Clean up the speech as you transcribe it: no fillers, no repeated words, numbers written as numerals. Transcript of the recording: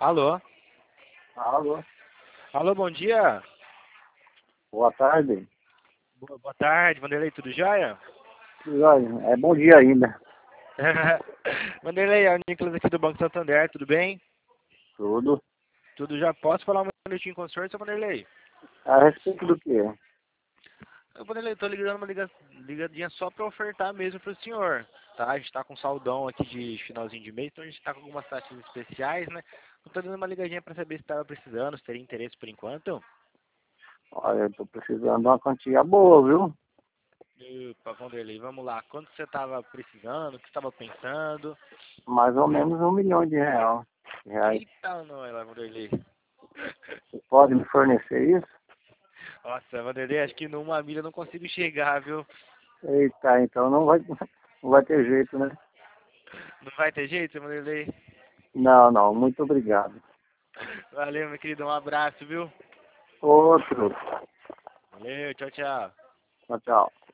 Alô? Alô, Alô, bom dia. boa tarde. Boa tarde, Vanderlei, tudo jóia? Olha, é bom dia ainda. Vanderlei, é o Nicolas aqui do Banco Santander, tudo bem? Tudo. Tudo já? Posso falar um minutinho com o senhor, seu Vanderlei? A respeito do quê? Vanderlei, tô ligando uma ligadinha só para ofertar mesmo pro senhor, tá? A gente tá com saldão aqui de finalzinho de mês, então a gente tá com algumas taxas especiais, né? Eu tô dando uma ligadinha para saber se tava precisando, se teria interesse por enquanto. Olha, eu tô precisando de uma quantia boa, viu? Opa, Vanderlei, vamos lá. Quanto você tava precisando? O que você tava pensando? Mais ou menos reais. Eita, não, Vanderlei. Você pode me fornecer isso? Nossa, Vanderlei, acho que numa milha eu não consigo chegar, viu? Eita, então não vai ter jeito, né? Não vai ter jeito, Vanderlei? Não, não, muito obrigado. Valeu, meu querido, um abraço, viu? Outro. Valeu, tchau, tchau. Tchau, tchau.